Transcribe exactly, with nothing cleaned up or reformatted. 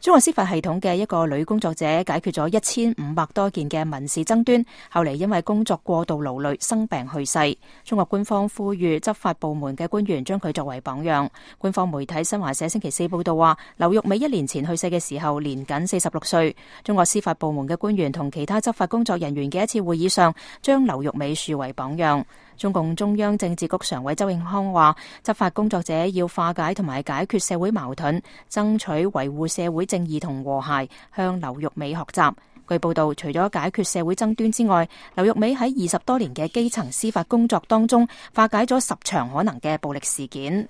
中國司法系統嘅一個女工作者解決咗一千五百多件嘅民事爭端，後嚟因為工作過度勞累生病去世。中國官方呼籲執法部門嘅官員將佢作為榜樣。官方媒體新華社星期四報道話，劉玉美一年前去世嘅時候年僅四十六歲。中國司法部門嘅官員同其他執法工作人員嘅一次會議上，將劉玉美樹為榜樣。中共中央政治局常委周永康話，執法工作者要化解同埋解決社會矛盾，爭取維護社會正義同和諧，向劉玉美學習。據報道，除咗解決社會爭端之外，劉玉美喺二十多年嘅基層司法工作當中，化解咗十場可能嘅暴力事件。